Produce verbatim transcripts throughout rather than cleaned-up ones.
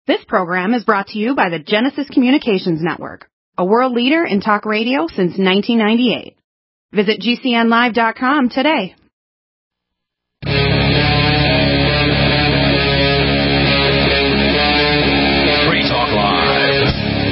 This program is brought to you by the Genesis Communications Network, a world leader in talk radio since nineteen ninety-eight. Visit G C N live dot com today. Free Talk Live.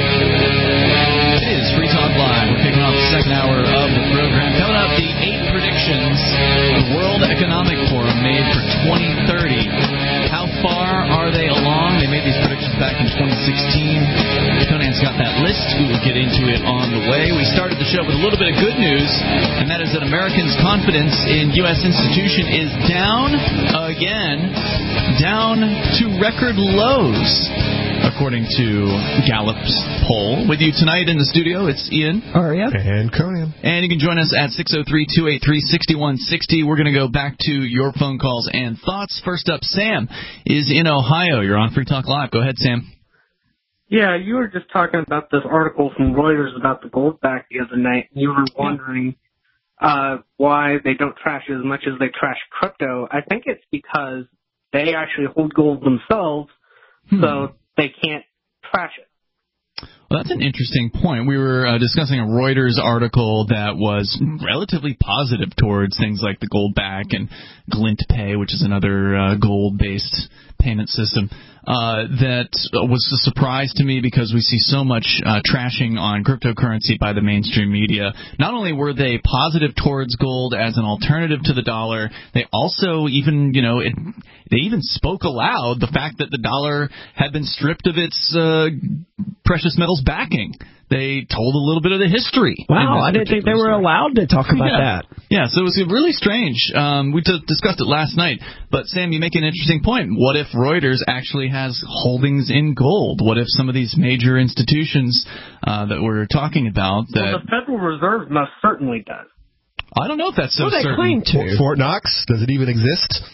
It is Free Talk Live. We're kicking off the second hour of the program. Coming up, the eight predictions the World Economic Forum made for twenty thirty. How far are they along? They made these predictions back in twenty sixteen. Conan's got that list. We will get into it on the way. We started the show with a little bit of good news, and that is that Americans' confidence in U S institution is down again, down to record lows, according to Gallup's poll. With you tonight in the studio, it's Ian. Aria. And Conan. And you can join us at six oh three, two eight three, six one six oh. We're going to go back to your phone calls and thoughts. First up, Sam is in Ohio. You're on Free Talk Live. Go ahead, Sam. Yeah, you were just talking about this article from Reuters about the gold back the other night. You were wondering uh, why they don't trash it as much as they trash crypto. I think it's because they actually hold gold themselves, hmm. so they can't trash it. Well, that's an interesting point. We were uh, discussing a Reuters article that was relatively positive towards things like the gold back and Glint Pay, which is another uh, gold-based payment system. Uh, that was a surprise to me because we see so much uh, trashing on cryptocurrency by the mainstream media. Not only were they positive towards gold as an alternative to the dollar, they also even, you know, it, they even spoke aloud the fact that the dollar had been stripped of its uh, precious metals backing. They told a little bit of the history. Wow, I didn't think they were story. allowed to talk about yeah. that. Yeah, so it was really strange. Um, we t- discussed it last night. But, Sam, you make an interesting point. What if Reuters actually has holdings in gold? What if some of these major institutions uh, that we're talking about... that Well, the Federal Reserve most certainly does. I don't know if that's so well, they certain. claim to. Fort Knox, does it even exist?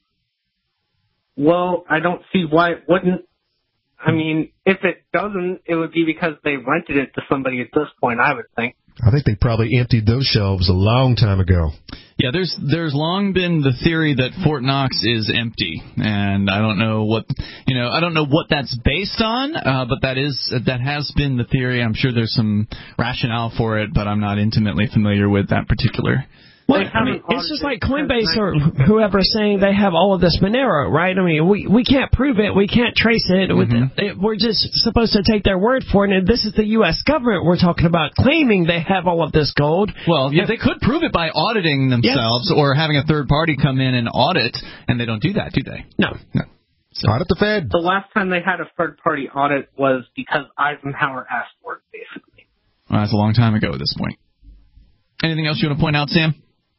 Well, I don't see why it wouldn't. I mean, if it doesn't, it would be because they rented it to somebody at this point, I would think. I think they probably emptied those shelves a long time ago. Yeah, there's there's long been the theory that Fort Knox is empty, and I don't know what you know I don't know what that's based on, uh, but that is that has been the theory. I'm sure there's some rationale for it, but I'm not intimately familiar with that particular. Well, I mean, it's just like Coinbase or whoever saying they have all of this Monero, right? I mean, we, we can't prove it. We can't trace it. Mm-hmm. it. We're just supposed to take their word for it. And this is the U S government we're talking about claiming they have all of this gold. Well, yeah, they could prove it by auditing themselves yes. or having a third party come in and audit, and they don't do that, do they? No. No. So. Audit the Fed. The last time they had a third party audit was because Eisenhower asked for it, basically. Well, that's a long time ago at this point. Anything else you want to point out, Sam?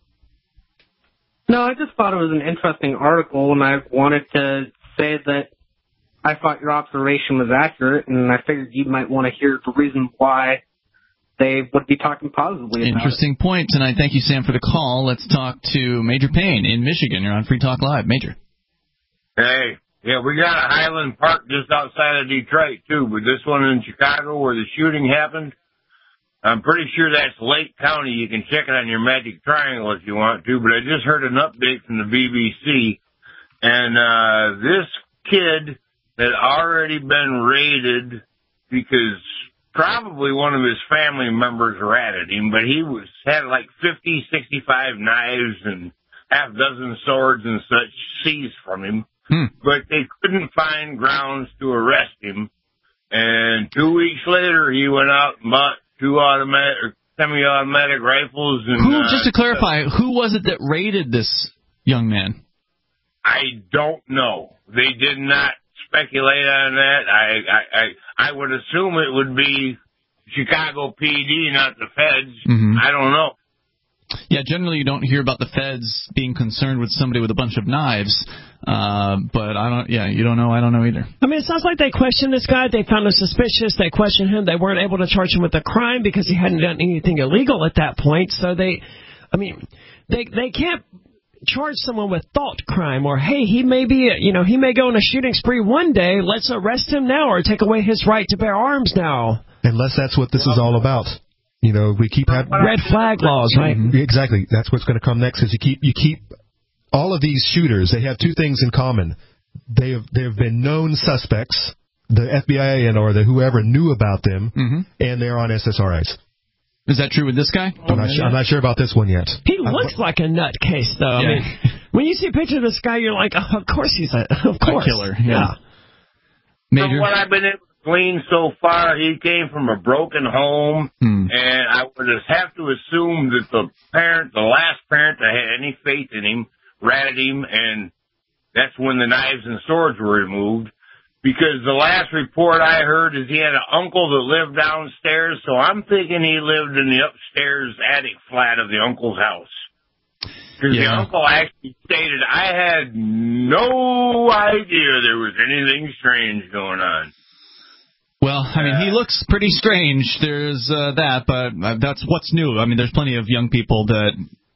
No, I just thought it was an interesting article, and I wanted to say that I thought your observation was accurate, and I figured you might want to hear the reason why they would be talking positively about Interesting it. point tonight. Thank you, Sam, for the call. Let's talk to Major Payne in Michigan. You're on Free Talk Live. Major. Hey, yeah, we got a Highland Park just outside of Detroit, too, but this one in Chicago where the shooting happened, I'm pretty sure that's Lake County. You can check it on your Magic Triangle if you want to, but I just heard an update from the B B C, and uh this kid had already been raided because probably one of his family members ratted him, but he was had like fifty, sixty-five knives and half dozen swords and such seized from him, hmm. but they couldn't find grounds to arrest him, and two weeks later he went out and bought two automatic, or semi-automatic rifles. And who, uh, just to clarify, who was it that raided this young man? I don't know. They did not speculate on that. I I I, I would assume it would be Chicago P D, not the feds. Mm-hmm. I don't know. Yeah, generally you don't hear about the feds being concerned with somebody with a bunch of knives, uh, but I don't. Yeah, you don't know. I don't know either. I mean, it sounds like they questioned this guy. They found him suspicious. They questioned him. They weren't able to charge him with a crime because he hadn't done anything illegal at that point. So they, I mean, they they can't charge someone with thought crime or, hey, he may be, you know, he may go on a shooting spree one day. Let's arrest him now or take away his right to bear arms now. Unless that's what this is all about. You know, we keep having red flag laws, right? Exactly. That's what's going to come next. Is you keep you keep all of these shooters. They have two things in common. They have they have been known suspects. the F B I and or the whoever knew about them, mm-hmm. and they're on S S R Is. Is that true with this guy? I'm not, sure, I'm not sure about this one yet. He looks I, like a nutcase, though. Yeah. I mean, when you see a picture of this guy, you're like, oh, of course he's a, of course. a killer. Yeah. yeah. Major? From what I've been able to glean so far, he came from a broken home, hmm. and I would just have to assume that the parent, the last parent that had any faith in him, ratted him, and that's when the knives and swords were removed. Because the last report I heard is he had an uncle that lived downstairs, so I'm thinking he lived in the upstairs attic flat of the uncle's house. Because yeah. the uncle actually stated, I had no idea there was anything strange going on. Well, I mean, he looks pretty strange. There's uh, that, but uh, that's what's new. I mean, there's plenty of young people that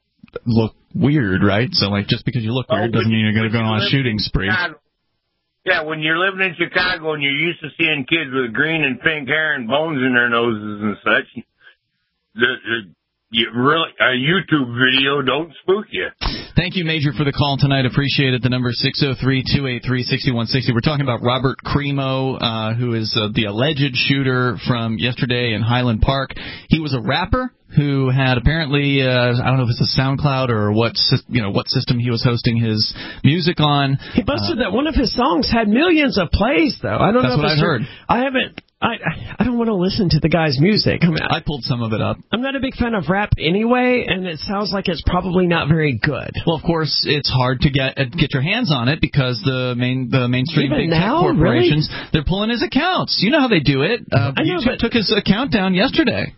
look weird, right? So, like, just because you look weird oh, doesn't mean you're going to go on a shooting spree. Chicago, yeah, when you're living in Chicago and you're used to seeing kids with green and pink hair and bones in their noses and such, the, the You really, a YouTube video don't spook you. Thank you, Major, for the call tonight. Appreciate it. The number is six oh three, two eight three, six one six oh. We're talking about Robert Crimo, uh, who is uh, the alleged shooter from yesterday in Highland Park. He was a rapper who had apparently, uh, I don't know if it's a SoundCloud or what, you know, what system he was hosting his music on. He boasted uh, that one of his songs had millions of plays, though. I don't that's know what if I heard. I haven't. I I don't want to listen to the guy's music. I mean, I pulled some of it up. I'm not a big fan of rap anyway, and it sounds like it's probably not very good. Well, of course, it's hard to get uh, get your hands on it because the main the mainstream Even big now? tech corporations, Really? they're pulling his accounts. You know how they do it. Uh, I know, YouTube but took his account down yesterday.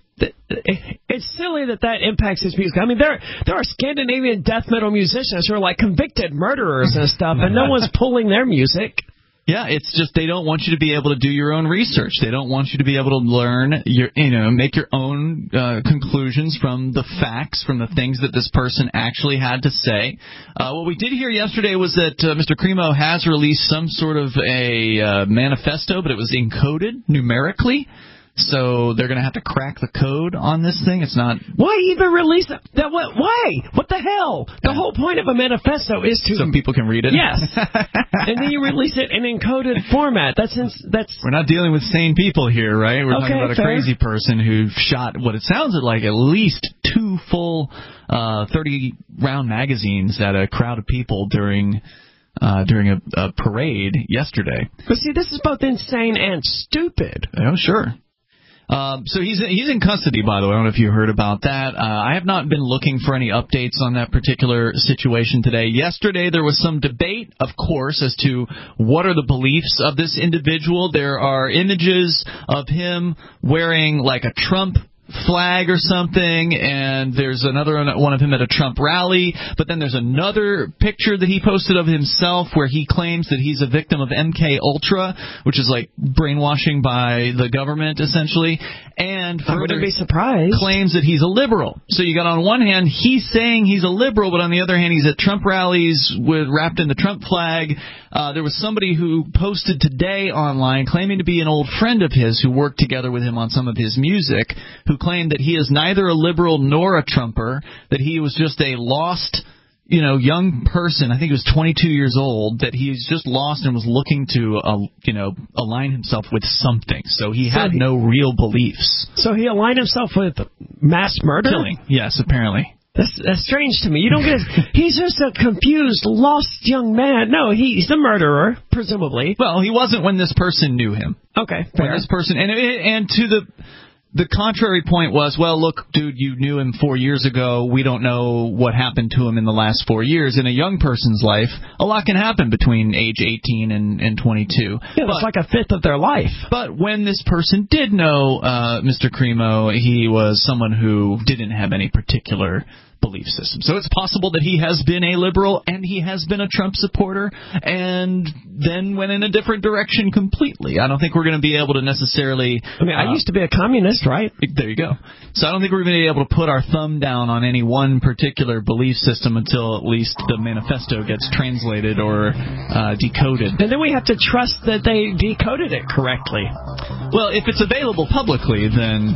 It's silly that that impacts his music. I mean, there there are Scandinavian death metal musicians who are like convicted murderers and stuff, and no one's pulling their music. Yeah, it's just they don't want you to be able to do your own research. They don't want you to be able to learn, your, you know, make your own uh, conclusions from the facts, from the things that this person actually had to say. Uh, what we did hear yesterday was that uh, Mister Crimo has released some sort of a uh, manifesto, but it was encoded numerically. So they're going to have to crack the code on this thing. It's not. Why even release it? That what? Why? What the hell? The yeah. whole point of a manifesto is to so people can read it. Yes, and then you release it in encoded format. That's that's. We're not dealing with sane people here, right? We're okay, talking about a fair. crazy person who shot what it sounded like at least two full uh, thirty round magazines at a crowd of people during. Uh, during a, a parade yesterday. But see, this is both insane and stupid. Oh, sure. Um, so he's he's in custody, by the way. I don't know if you heard about that. Uh, I have not been looking for any updates on that particular situation today. Yesterday there was some debate, of course, as to what are the beliefs of this individual. There are images of him wearing like a Trump flag or something, and there's another one of him at a Trump rally, but then there's another picture that he posted of himself where he claims that he's a victim of M K Ultra, which is like brainwashing by the government essentially, and I wouldn't be surprised. Claims that he's a liberal. So you got on one hand he's saying he's a liberal, but on the other hand he's at Trump rallies with wrapped in the Trump flag. Uh, there was somebody who posted today online claiming to be an old friend of his who worked together with him on some of his music, who claimed that he is neither a liberal nor a Trumper, that he was just a lost, you know, young person. I think he was twenty-two years old, that he's just lost and was looking to, uh, you know, align himself with something. So he so had he, no real beliefs. So he aligned himself with mass murder? Killing, yes, apparently. That's, that's strange to me. You don't get it. He's just a confused, lost young man. No, he's the murderer, presumably. Well, he wasn't when this person knew him. Okay, fair. When this person, and and to the the contrary point was, well, look, dude, you knew him four years ago. We don't know what happened to him in the last four years. In a young person's life, a lot can happen between age eighteen and, and twenty-two. Yeah, but, it's like a fifth of their life. But when this person did know uh, Mister Crimo, he was someone who didn't have any particular belief system. So it's possible that he has been a liberal and he has been a Trump supporter and then went in a different direction completely. I don't think we're going to be able to necessarily... I mean, I uh, used to be a communist, right? There you go. So I don't think we're going to be able to put our thumb down on any one particular belief system until at least the manifesto gets translated or uh, decoded. And then we have to trust that they decoded it correctly. Well, if it's available publicly, then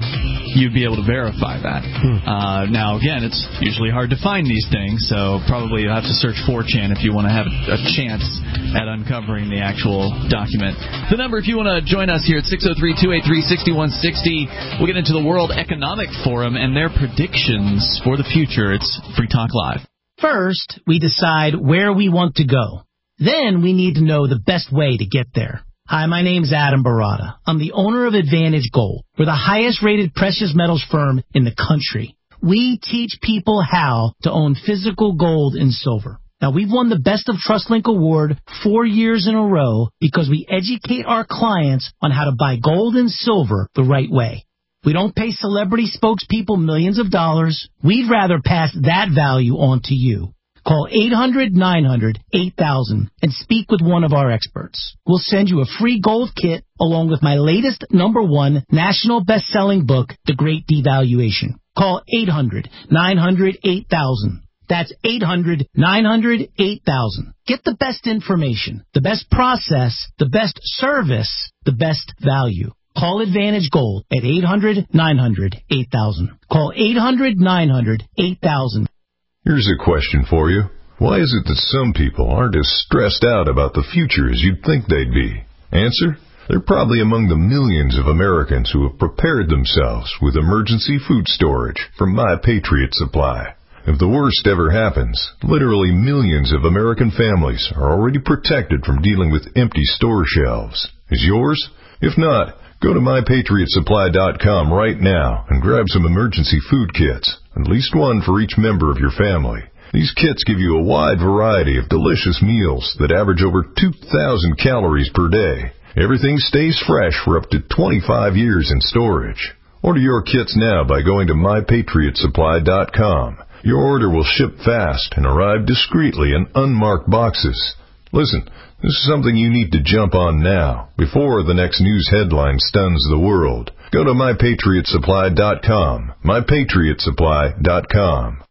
you'd be able to verify that. Hmm. Uh, now, again, it's usually hard to find these things, so probably you'll have to search four chan if you want to have a chance at uncovering the actual document. The number, if you want to join us here at six oh three, two eight three, six one six oh, we'll get into the World Economic Forum and their predictions for the future. It's Free Talk Live. First, we decide where we want to go. Then we need to know the best way to get there. Hi, my name's Adam Barata. I'm the owner of Advantage Gold. We're the highest-rated precious metals firm in the country. We teach people how to own physical gold and silver. Now, we've won the Best of TrustLink Award four years in a row because we educate our clients on how to buy gold and silver the right way. We don't pay celebrity spokespeople millions of dollars. We'd rather pass that value on to you. Call eight hundred, nine hundred, eight thousand and speak with one of our experts. We'll send you a free gold kit along with my latest number one national best-selling book, The Great Devaluation. Call eight hundred, nine hundred, eight thousand. That's eight hundred, nine hundred, eight thousand. Get the best information, the best process, the best service, the best value. Call Advantage Gold at eight hundred, nine hundred, eight thousand. Call eight hundred, nine hundred, eight thousand. Here's a question for you. Why is it that some people aren't as stressed out about the future as you'd think they'd be? Answer? They're probably among the millions of Americans who have prepared themselves with emergency food storage from My Patriot Supply. If the worst ever happens, literally millions of American families are already protected from dealing with empty store shelves. Is yours? If not, go to my patriot supply dot com right now and grab some emergency food kits, at least one for each member of your family. These kits give you a wide variety of delicious meals that average over two thousand calories per day. Everything stays fresh for up to twenty-five years in storage. Order your kits now by going to my patriot supply dot com. Your order will ship fast and arrive discreetly in unmarked boxes. Listen, this is something you need to jump on now, before the next news headline stuns the world. Go to my patriot supply dot com. my patriot supply dot com.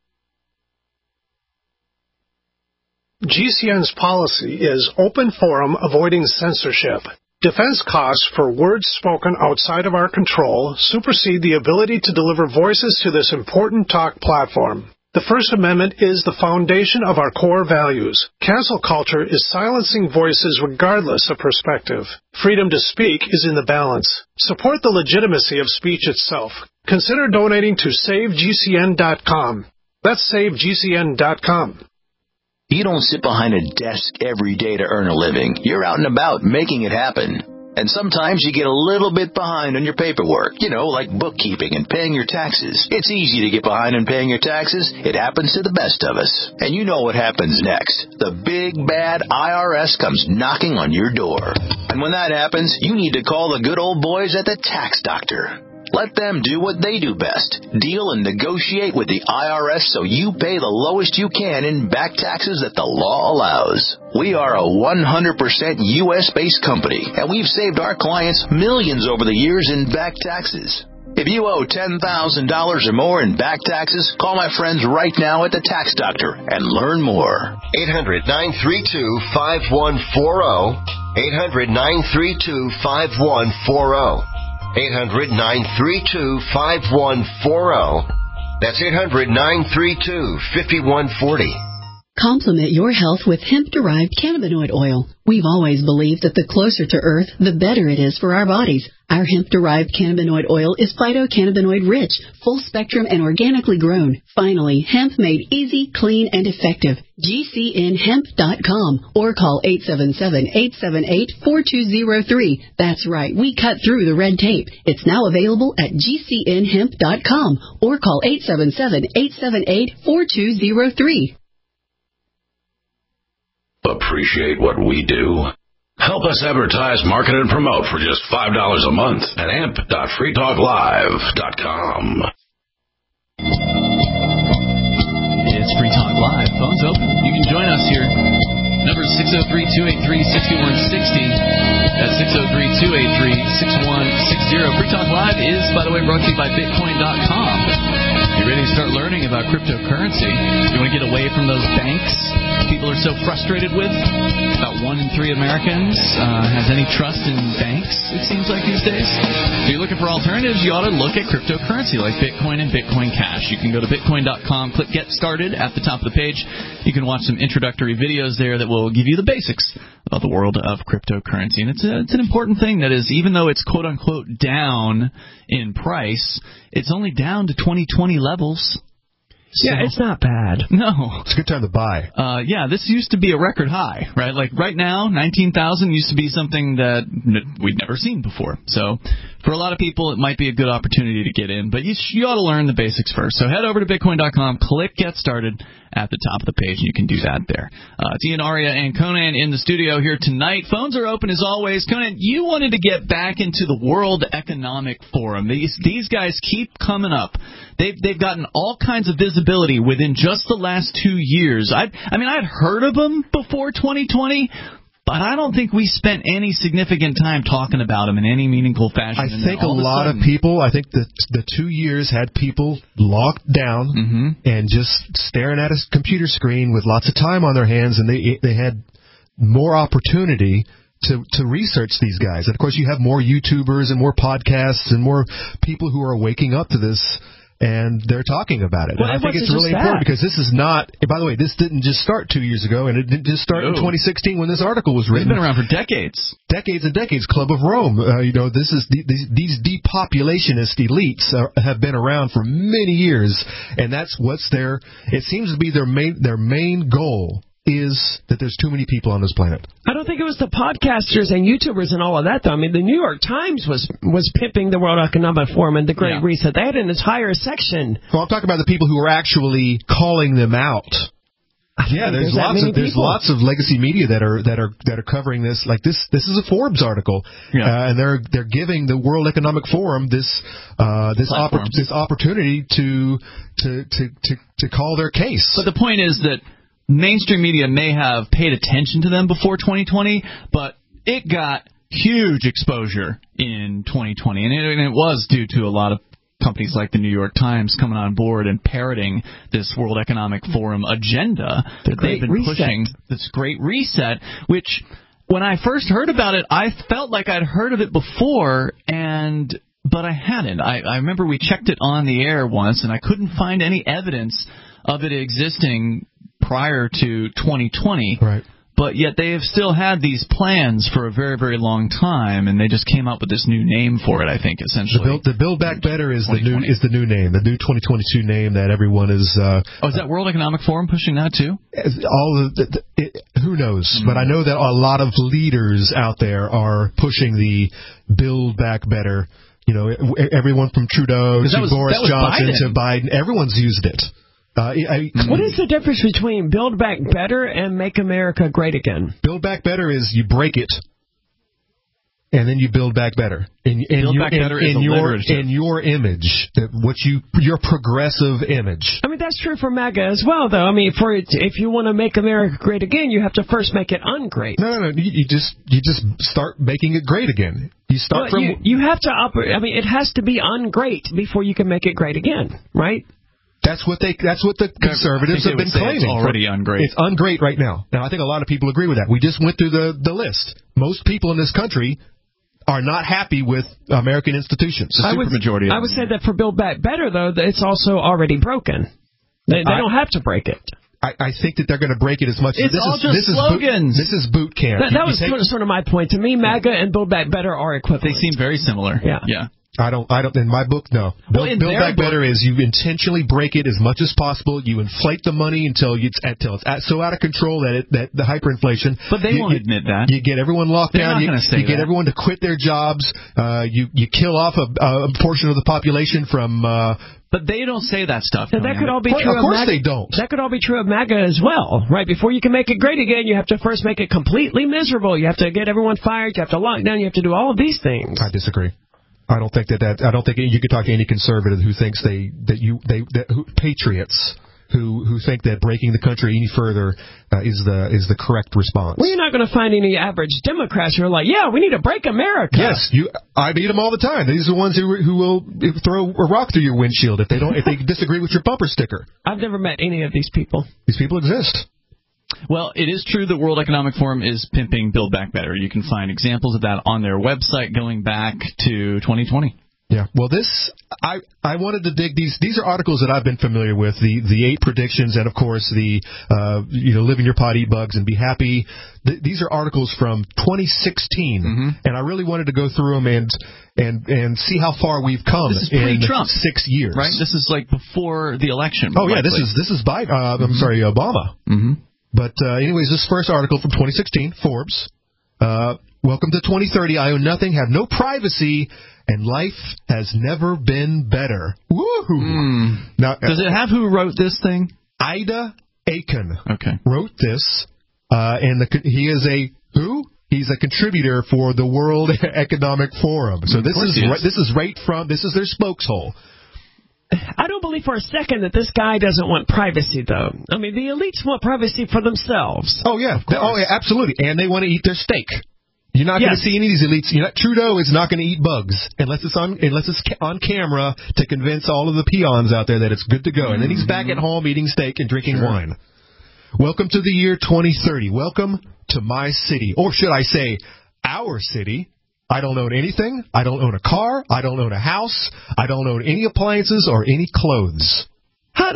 G C N's policy is open forum, avoiding censorship. Defense costs for words spoken outside of our control supersede the ability to deliver voices to this important talk platform. The First Amendment is the foundation of our core values. Cancel culture is silencing voices regardless of perspective. Freedom to speak is in the balance. Support the legitimacy of speech itself. Consider donating to save G C N dot com. That's save G C N dot com. You don't sit behind a desk every day to earn a living. You're out and about making it happen. And sometimes you get a little bit behind on your paperwork, you know, like bookkeeping and paying your taxes. It's easy to get behind on paying your taxes. It happens to the best of us. And you know what happens next. The big, bad I R S comes knocking on your door. And when that happens, you need to call the good old boys at the Tax Doctor. Let them do what they do best. Deal and negotiate with the I R S so you pay the lowest you can in back taxes that the law allows. We are a one hundred percent U S-based company, and we've saved our clients millions over the years in back taxes. If you owe ten thousand dollars or more in back taxes, call my friends right now at the Tax Doctor and learn more. eight hundred, nine three two, five one four zero. eight hundred, nine three two, five one four zero. eight hundred, nine three two, five one four zero. That's eight hundred, nine three two, five one four zero. Complement your health with hemp-derived cannabinoid oil. We've always believed that the closer to Earth, the better it is for our bodies. Our hemp-derived cannabinoid oil is phytocannabinoid-rich, full-spectrum, and organically grown. Finally, hemp made easy, clean, and effective. G C N hemp dot com or call eight seven seven, eight seven eight, four two zero three. That's right, we cut through the red tape. It's now available at G C N hemp dot com or call eight seven seven, eight seven eight, four two zero three. Appreciate what we do? Help us advertise, market, and promote for just five dollars a month at amp dot free talk live dot com. It's Free Talk Live. Phones open. You can join us here. Number six oh three, two eight three, six one six oh. That's six oh three, two eight three, six one six oh. Free Talk Live is, by the way, brought to you by Bitcoin dot com. You ready to start learning about cryptocurrency? You want to get away from those banks people are so frustrated with? About one in three Americans uh, has any trust in banks, it seems like these days. If you're looking for alternatives, you ought to look at cryptocurrency like Bitcoin and Bitcoin Cash. You can go to bitcoin dot com, click Get Started at the top of the page. You can watch some introductory videos there that will give you the basics of the world of cryptocurrency. And it's, a, it's an important thing that is, even though it's quote-unquote down in price, it's only down to twenty twenty levels. So, yeah, it's not bad. No. It's a good time to buy. Uh, yeah, this used to be a record high, right? Like right now, nineteen thousand used to be something that n- we'd never seen before. So for a lot of people, it might be a good opportunity to get in. But you, sh- you ought to learn the basics first. So head over to bitcoin dot com, click Get Started at the top of the page, and you can do that there. Uh, it's Ian, Aria, and Conan in the studio here tonight. Phones are open as always. Conan, you wanted to get back into the World Economic Forum. These these guys keep coming up. They've they've gotten all kinds of visibility within just the last two years. I I mean, I'd heard of them before twenty twenty. But I don't think we spent any significant time talking about them in any meaningful fashion. I and think a of lot sudden, of people, I think the the two years had people locked down mm-hmm. and just staring at a computer screen with lots of time on their hands, and they they had more opportunity to to research these guys. And of course, you have more YouTubers and more podcasts and more people who are waking up to this. And they're talking about it. Well, and I think it's really that. important because this is not, by the way, this didn't just start two years ago, and it didn't just start no. in twenty sixteen when this article was written. It's been around for decades. Decades and decades. Club of Rome. Uh, you know, this is the, these, these depopulationist elites are, have been around for many years, and that's what's their, it seems to be their main, their main goal is that there's too many people on this planet. I don't think it was the podcasters and YouTubers and all of that, though. I mean, the New York Times was was pimping the World Economic Forum and the Great yeah. Reset. They had an entire section. Well, I'm talking about the people who are actually calling them out. Yeah, there's, there's lots of there's people. lots of legacy media that are that are that are covering this. Like this, this is a Forbes article, yeah. uh, and they're they're giving the World Economic Forum this uh, this oppor- this opportunity to to to to to call their case. But the point is that mainstream media may have paid attention to them before twenty twenty, but it got huge exposure in twenty twenty, and it, and it was due to a lot of companies like the New York Times coming on board and parroting this World Economic Forum agenda the that they've been reset. pushing, this Great Reset, which when I first heard about it, I felt like I'd heard of it before, and but I hadn't. I, I remember we checked it on the air once, and I couldn't find any evidence of it existing prior to twenty twenty, right? But yet they have still had these plans for a very, very long time, and they just came up with this new name for it. I think essentially the Build, the Build Back Better is the new is the new name, the new twenty twenty-two name that everyone is. Uh, oh, is that World Economic Forum pushing that too? All of the, the, it, who knows? Mm-hmm. But I know that a lot of leaders out there are pushing the Build Back Better. You know, everyone from Trudeau to was, Boris Johnson Biden. to Biden, everyone's used it. Uh, I, what is the difference between Build Back Better and Make America Great Again? Build Back Better is you break it, and then you build back better. In, in build your, back better in, is in your alliterative. in your image, that what you your progressive image. I mean, that's true for MAGA as well, though. I mean, for if you want to make America great again, you have to first make it ungreat. No, no, no. You, you just you just start making it great again. You start well, from. You, you have to operate. I mean, it has to be ungreat before you can make it great again, right? That's what they. That's what the conservatives have been claiming. It's already ungreat. It's ungreat right now. Now, I think a lot of people agree with that. We just went through the, the list. Most people in this country are not happy with American institutions. The supermajority. I would, I would say that for Build Back Better, though, it's also already broken. They, they I, don't have to break it. I, I think that they're going to break it as much it's as this all is. Just this slogans. Is boot, this is boot camp. That, that was take, sort of my point. To me, MAGA and Build Back Better are equivalent. They seem very similar. Yeah. Yeah. I don't, I don't, in my book, no. Well, Build, Build Back book, Better is you intentionally break it as much as possible. You inflate the money until it's, until it's at, so out of control that it, that the hyperinflation. But they you, won't you, admit that. You get everyone locked They're down. Not You, say you get that. everyone to quit their jobs. Uh, you, you kill off a, a portion of the population from, uh, But they don't say that stuff. So that could all be of true. Of course of MAGA. they don't. That could all be true of MAGA as well, right? Before you can make it great again, you have to first make it completely miserable. You have to get everyone fired. You have to lock down. You have to do all of these things. I disagree. I don't think that, that I don't think you could talk to any conservative who thinks they that you they that who, patriots who who think that breaking the country any further uh, is the is the correct response. Well, you're not going to find any average Democrats who are like, yeah, we need to break America. Yes, you. I meet them all the time. These are the ones who who will throw a rock through your windshield if they don't if they disagree with your bumper sticker. I've never met any of these people. These people exist. Well, it is true that World Economic Forum is pimping Build Back Better. You can find examples of that on their website going back to twenty twenty. Yeah. Well, this I I wanted to dig these. These are articles that I've been familiar with. The the eight predictions, and of course the uh, you know live in your pot, eat bugs, and be happy. Th- these are articles from twenty sixteen, mm-hmm. and I really wanted to go through them and and and see how far we've come this is in pre-Trump, six years. Right. This is like before the election. Oh likely. yeah. This is this is Biden. Uh, mm-hmm. I'm sorry, Obama. Mm-hmm. But uh, anyways, this first article from twenty sixteen, Forbes. Uh, welcome to twenty thirty. I own nothing, have no privacy, and life has never been better. Woohoo! Mm. Now, does it have who wrote this thing? Ida Aiken. Okay. Wrote this, uh, and the, he is a who? He's a contributor for the World Economic Forum. So this is, is right, this is right from this is their spokeshole. I don't believe for a second that this guy doesn't want privacy, though. I mean, the elites want privacy for themselves. Oh, yeah. Oh, yeah, absolutely. And they want to eat their steak. You're not yes. going to see any of these elites. You're not, Trudeau is not going to eat bugs unless it's on unless it's on camera to convince all of the peons out there that it's good to go. And then he's back at home eating steak and drinking sure. wine. Welcome to the year twenty thirty. Welcome to my city. Or should I say, our city. I don't own anything. I don't own a car. I don't own a house. I don't own any appliances or any clothes. How to...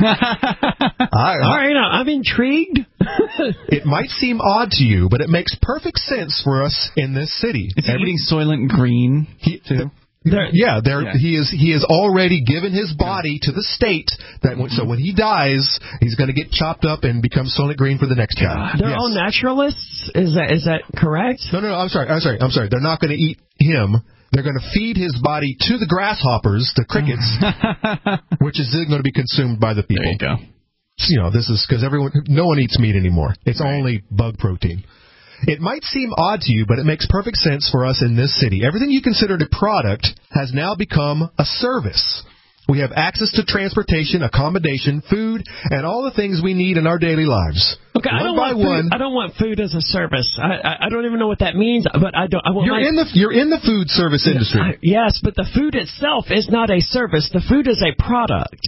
I, I, All right, I'm intrigued. It might seem odd to you, but it makes perfect sense for us in this city. Is he Every, eating Soylent Green, he, too? There, yeah, there yeah. he is. He has already given his body to the state that when, so when he dies, he's going to get chopped up and become Soylent Green for the next guy. They're yes. all naturalists. Is that is that correct? No, no, no. I'm sorry. I'm sorry. I'm sorry. They're not going to eat him. They're going to feed his body to the grasshoppers, the crickets, which is then going to be consumed by the people. There you go. So, you know, this is because everyone, no one eats meat anymore. It's right. only bug protein. It might seem odd to you, but it makes perfect sense for us in this city. Everything you considered a product has now become a service. We have access to transportation, accommodation, food, and all the things we need in our daily lives. Okay, one I don't by want one. Food, I don't want food as a service. I, I I don't even know what that means, but I don't. I want you're my, in the you're in the food service industry. I, yes, but the food itself is not a service. The food is a product.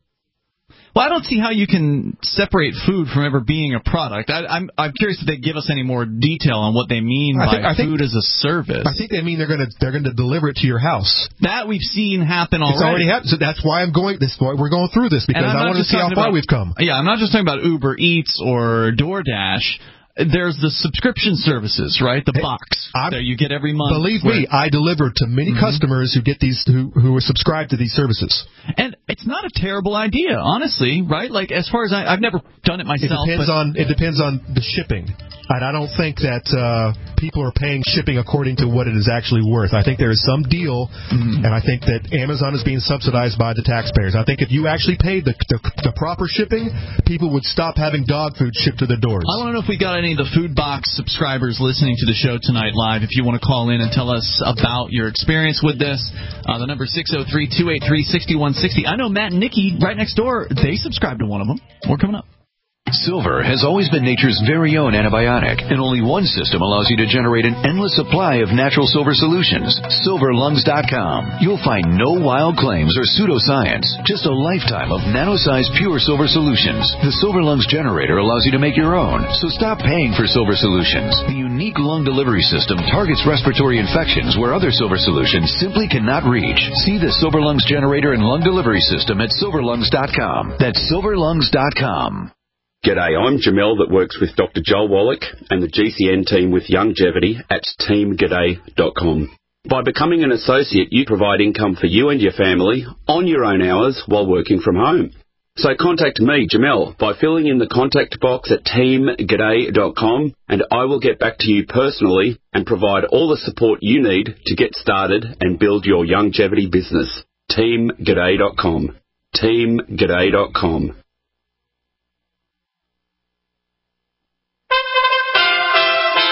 Well, I don't see how you can separate food from ever being a product. I, I'm I'm curious if they give us any more detail on what they mean I by think, I food think, as a service. I think they mean they're going to they're going to deliver it to your house. That we've seen happen already. It's already happened. So that's why I'm going. This why we're going through this because I want to see how far about, we've come. Yeah, I'm not just talking about Uber Eats or DoorDash. There's the subscription services, right? The hey, box I'm, that you get every month. Believe me, I deliver to many mm-hmm. customers who get these who who are subscribed to these services. And it's not a terrible idea, honestly, right? Like as far as I, I've never done it myself. It depends but, on it depends on the shipping. And I don't think that uh, people are paying shipping according to what it is actually worth. I think there is some deal, mm-hmm. and I think that Amazon is being subsidized by the taxpayers. I think if you actually paid the, the, the proper shipping, people would stop having dog food shipped to their doors. I want to know if we got any of the Food Box subscribers listening to the show tonight live. If you want to call in and tell us about your experience with this, uh, the number is six oh three, two eight three, six one six oh. I know Matt and Nikki right next door, they subscribe to one of them. We're coming up. Silver has always been nature's very own antibiotic, and only one system allows you to generate an endless supply of natural silver solutions. silver lungs dot com. You'll find no wild claims or pseudoscience, just a lifetime of nano-sized pure silver solutions. The Silver Lungs generator allows you to make your own, so stop paying for silver solutions. The unique lung delivery system targets respiratory infections where other silver solutions simply cannot reach. See the Silver Lungs generator and lung delivery system at silver lungs dot com. That's silver lungs dot com. G'day, I'm Jamel that works with Doctor Joel Wallach and the G C N team with Longevity at team g'day dot com. By becoming an associate, you provide income for you and your family on your own hours while working from home. So contact me, Jamel, by filling in the contact box at team g'day dot com, and I will get back to you personally and provide all the support you need to get started and build your longevity business. team g'day dot com. team g'day dot com.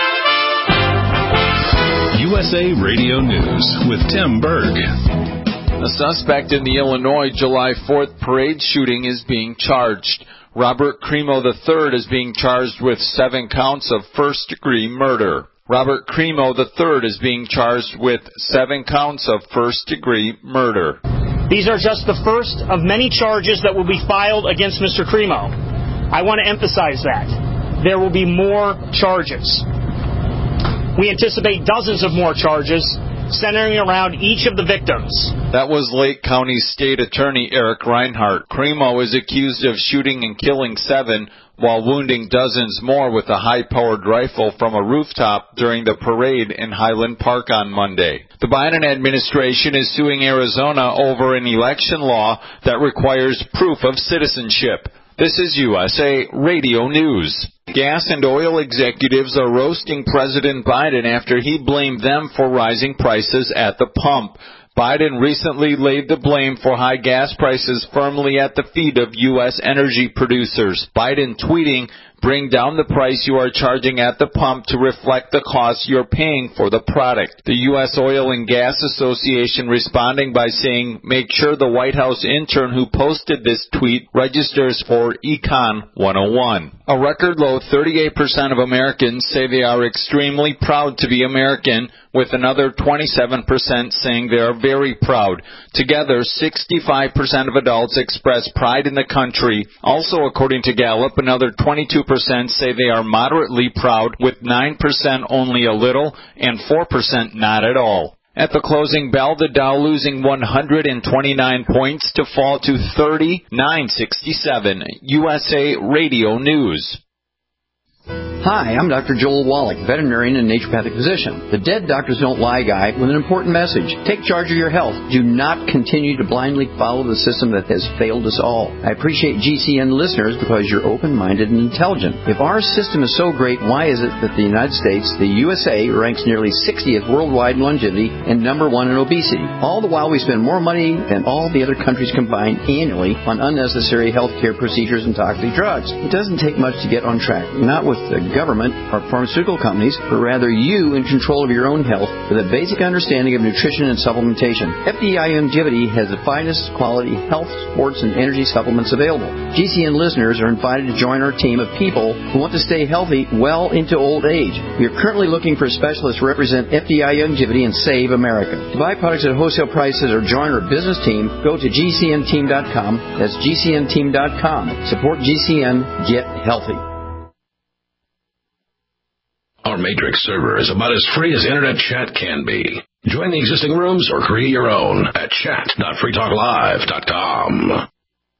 U S A Radio News with Tim Berg. A suspect in the Illinois July fourth parade shooting is being charged. Robert Cremo the third is being charged with seven counts of first-degree murder. Robert Cremo the third is being charged with seven counts of first-degree murder. These are just the first of many charges that will be filed against Mister Cremo. I want to emphasize that. There will be more charges. We anticipate dozens of more charges centering around each of the victims. That was Lake County State Attorney Eric Reinhart. Cremo is accused of shooting and killing seven while wounding dozens more with a high-powered rifle from a rooftop during the parade in Highland Park on Monday. The Biden administration is suing Arizona over an election law that requires proof of citizenship. This is U S A Radio News. Gas and oil executives are roasting President Biden after he blamed them for rising prices at the pump. Biden recently laid the blame for high gas prices firmly at the feet of U S energy producers. Biden tweeting, "Bring down the price you are charging at the pump to reflect the cost you're paying for the product." The U S Oil and Gas Association responding by saying, "Make sure the White House intern who posted this tweet registers for Econ one oh one." A record low thirty-eight percent of Americans say they are extremely proud to be American, with another twenty-seven percent saying they are very proud. Together, sixty-five percent of adults express pride in the country. Also, according to Gallup, another twenty-two percent say they are moderately proud, with nine percent only a little, and four percent not at all. At the closing bell, the Dow losing one hundred twenty-nine points to fall to thirty-nine sixty-seven. U S A Radio News. Hi, I'm Doctor Joel Wallach, veterinarian and naturopathic physician. The Dead Doctors Don't Lie guy with an important message. Take charge of your health. Do not continue to blindly follow the system that has failed us all. I appreciate G C N listeners because you're open-minded and intelligent. If our system is so great, why is it that the United States, the U S A, ranks nearly sixtieth worldwide in longevity and number one in obesity? All the while we spend more money than all the other countries combined annually on unnecessary health care procedures and toxic drugs. It doesn't take much to get on track. Not with the government or pharmaceutical companies, but rather you in control of your own health with a basic understanding of nutrition and supplementation. F D I Longevity has the finest quality health, sports, and energy supplements available. G C N listeners are invited to join our team of people who want to stay healthy well into old age. We are currently looking for specialists to represent F D I Longevity and Save America. To buy products at wholesale prices or join our business team, go to G C N team dot com. That's G C N team dot com. Support G C N. Get healthy. Our Matrix server is about as free as internet chat can be. Join the existing rooms or create your own at chat dot free talk live dot com.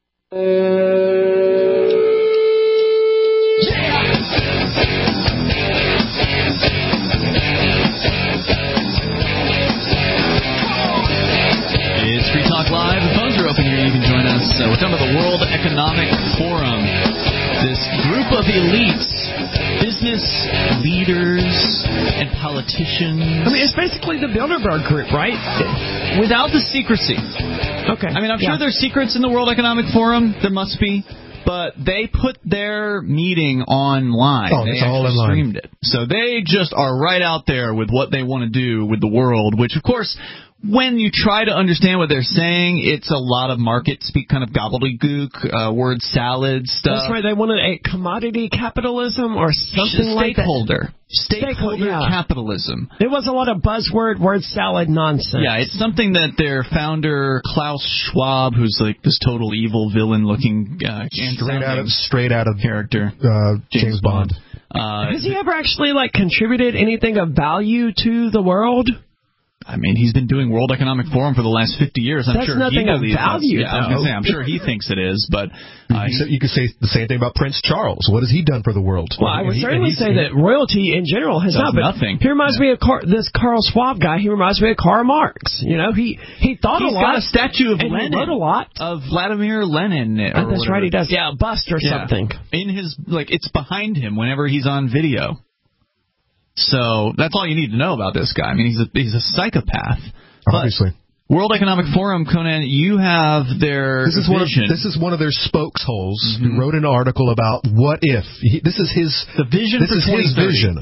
It's Free Talk Live. The phones are open here. You can join us. Uh, we're talking about the World Economic Forum. This group of elites, business leaders and politicians. I mean, it's basically the Bilderberg Group, right? Without the secrecy. Okay. I mean, I'm yeah. sure there's secrets in the World Economic Forum. There must be. But they put their meeting online. Oh, they it's all online. Streamed it. So they just are right out there with what they want to do with the world, which, of course, when you try to understand what they're saying, it's a lot of market speak, kind of gobbledygook, uh, word salad stuff. That's right. They wanted a commodity capitalism or something like that. Stakeholder. Stakeholder yeah. capitalism. There was a lot of buzzword, word salad nonsense. Yeah, it's something that their founder, Klaus Schwab, who's like this total evil villain-looking uh, straight out of straight out of character, uh, James, James Bond. Bond. Uh, Has he ever actually like contributed anything of value to the world? I mean, he's been doing World Economic Forum for the last fifty years. I'm That's sure nothing he of value. Yeah, I was going to say, I'm sure he thinks it is, but uh, you, you could say the same thing about Prince Charles. What has he done for the world? Well, I would he, certainly say that royalty in general has not. But nothing. He reminds yeah. me of Car- this Carl Schwab guy. He reminds me of Karl Marx. You know, he he thought he's a lot. He's got a statue of and Lenin. He wrote a lot of Vladimir Lenin. Or oh, that's whatever. right. He does. Yeah, a bust or yeah. something. In his like, it's behind him whenever he's on video. So that's all you need to know about this guy. I mean, he's a he's a psychopath. Obviously. But World Economic Forum, Conan, you have their this is vision. One of, this is one of their spokesholes mm-hmm. who wrote an article about what if. He, this is his the vision. This for is his vision.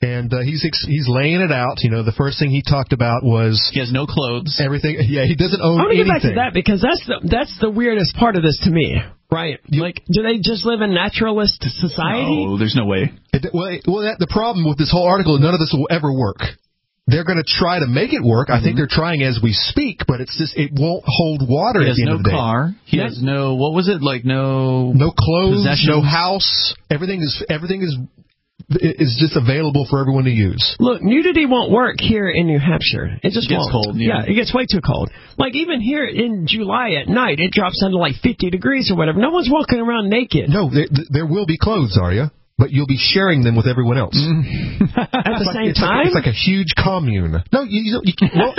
And uh, he's ex- he's laying it out. You know, the first thing he talked about was he has no clothes. Everything. Yeah, he doesn't own I want to anything. get back to that because that's the that's the weirdest part of this to me. Right? Like, do they just live in naturalist society? No, there's no way. It, well, it, well, that, the problem with this whole article, none of this will ever work. They're going to try to make it work. Mm-hmm. I think they're trying as we speak, but it's just it won't hold water. He at has the end no of the day. car. He Yeah. has no. What was it like? No. No clothes. Possessions. No house. Everything is everything is is just available for everyone to use. Look, nudity won't work here in New Hampshire. It just It gets won't. cold, yeah. it gets way too cold. Like, even here in July at night, it drops down to like fifty degrees or whatever. No one's walking around naked. No, there, there will be clothes, Arya, but you'll be sharing them with everyone else. Mm. At the It's same like, it's time? Like, it's like a huge commune. No, you, you, you well,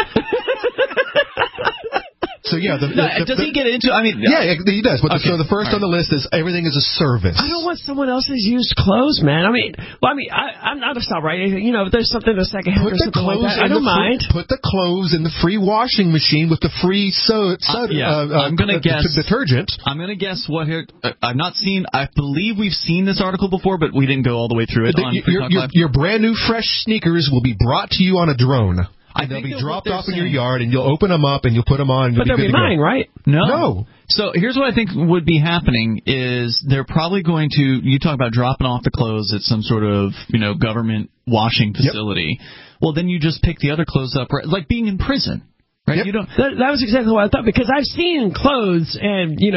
So yeah, the, No, the, does the, he get into? I mean, yeah, he does. But Okay. the, so the first All on the list is everything is a service. I don't want someone else's used clothes, man. I mean, well, I mean, I, I'm not a stop, right? You know, if there's something that's secondhand Put or the something like clothes that, I in don't the mind. free, put the clothes in the free washing machine with the free so, so, Uh, yeah, uh, uh, I'm gonna uh, guess detergent. I'm gonna guess what here. Uh, I've not seen. I believe we've seen this article before, but we didn't go all the way through it. The- on your, Free Talk your, Live. your brand new fresh sneakers will be brought to you on a drone. I And they'll think be that dropped what they're off in your saying- yard, and you'll open them up, and you'll put them on, and you'll But be they'll good be to mine, go. right? No. No. So here's what I think would be happening is they're probably going to, you talk about dropping off the clothes at some sort of, you know, government washing facility. Yep. Well, then you just pick the other clothes up, right? Like being in prison, right? Yep. You don't. That, that was exactly what I thought, because I've seen clothes and, you know,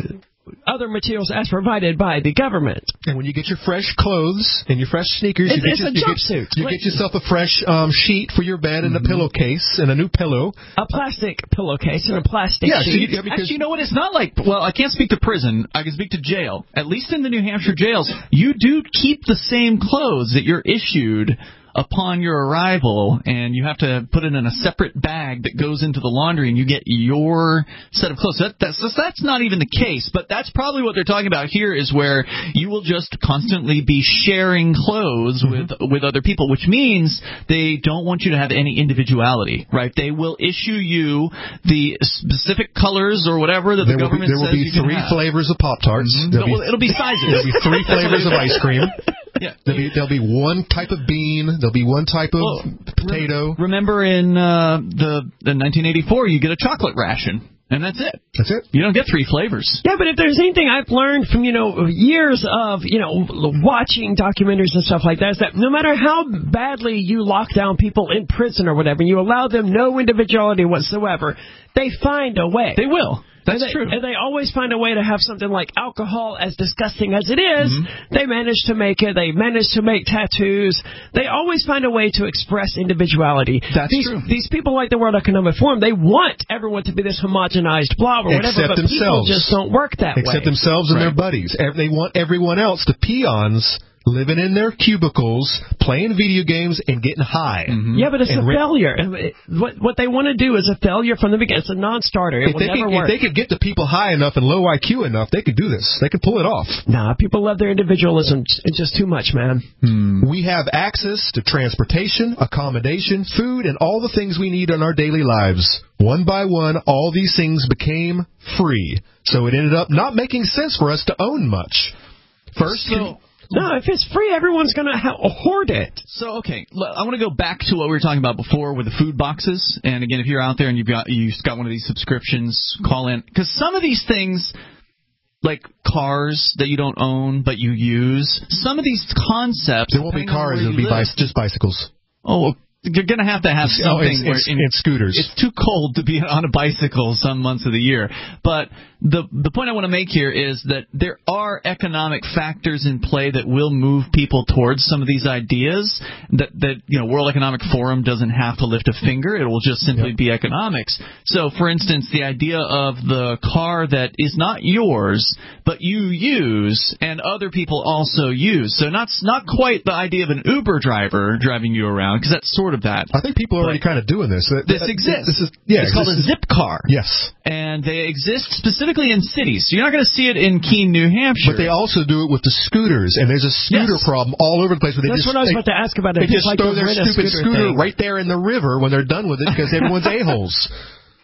other materials as provided by the government. And when you get your fresh clothes and your fresh sneakers, It's- you, get, it's your, a you, jumpsuit. get, you get yourself a fresh um, sheet for your bed and Mm-hmm. a pillowcase and a new pillow. A plastic pillowcase and a plastic Yeah, so sheet. you- yeah, because- Actually, you know what? It's not like, well, I can't speak to prison. I can speak to jail. At least in the New Hampshire jails, you do keep the same clothes that you're issued upon your arrival, and you have to put it in a separate bag that goes into the laundry, and you get your set of clothes. That, that's that's not even the case, but that's probably what they're talking about here, is where you will just constantly be sharing clothes mm-hmm. with with other people, which means they don't want you to have any individuality, right? They will issue you the specific colors or whatever that there the will be, government there will says be you can three have. flavors of Pop-Tarts. Mm-hmm. There'll Well, be, it'll be sizes. There'll be three flavors of ice cream. Yeah. There'll be, there'll be one type of bean. There'll be one type of well, potato. Remember in uh, the, the nineteen eighty-four, you get a chocolate ration, and that's it. That's it. You don't get three flavors. Yeah, but if there's anything I've learned from, you know, years of, you know, watching documentaries and stuff like that, is that no matter how badly you lock down people in prison or whatever, and you allow them no individuality whatsoever, they find a way. They will. That's and they, true. And they always find a way to have something like alcohol, as disgusting as it is, mm-hmm. they manage to make it. They manage to make tattoos. They always find a way to express individuality. That's these, true. These people like the World Economic Forum, they want everyone to be this homogenized blob or whatever, Except but themselves. people just don't work that Except way. themselves and Right. their buddies. They want everyone else, the peons, living in their cubicles, playing video games, and getting high. Mm-hmm. Yeah, but it's and a re- failure. What what they want to do is a failure from the beginning. It's a non-starter. It If will they, never could, if work. they could get the people high enough and low I Q enough, they could do this. They could pull it off. Nah, people love their individualism. It's just too much, man. Hmm. We have access to transportation, accommodation, food, and all the things we need in our daily lives. One by one, all these things became free. So it ended up not making sense for us to own much. First, so, no, if it's free, everyone's going to ha- hoard it. So, okay, I want to go back to what we were talking about before with the food boxes. And again, if you're out there and you've got you've got one of these subscriptions, call in. Because some of these things, like cars that you don't own but you use, some of these concepts... There won't be cars, it'll be bicy- just bicycles. Oh, you're going to have to have something oh, it's, where it's, in, it's scooters. It's too cold to be on a bicycle some months of the year. But the the point I want to make here is that there are economic factors in play that will move people towards some of these ideas. That that you know, World Economic Forum doesn't have to lift a finger. It will just simply yep. be economics. So, for instance, the idea of the car that is not yours but you use and other people also use. So not not quite the idea of an Uber driver driving you around, because that's sort of that. I think people are already kind of doing this. This exists. This is yeah. It's called a zip car. Yes. And they exist specifically in cities. So you're not going to see it in Keene, New Hampshire. But they also do it with the scooters, and there's a scooter yes. problem all over the place. Where they That's just, what I was they, about to ask about. They just like throw their stupid scooter, scooter thing. right there in the river when they're done with it because everyone's a-holes.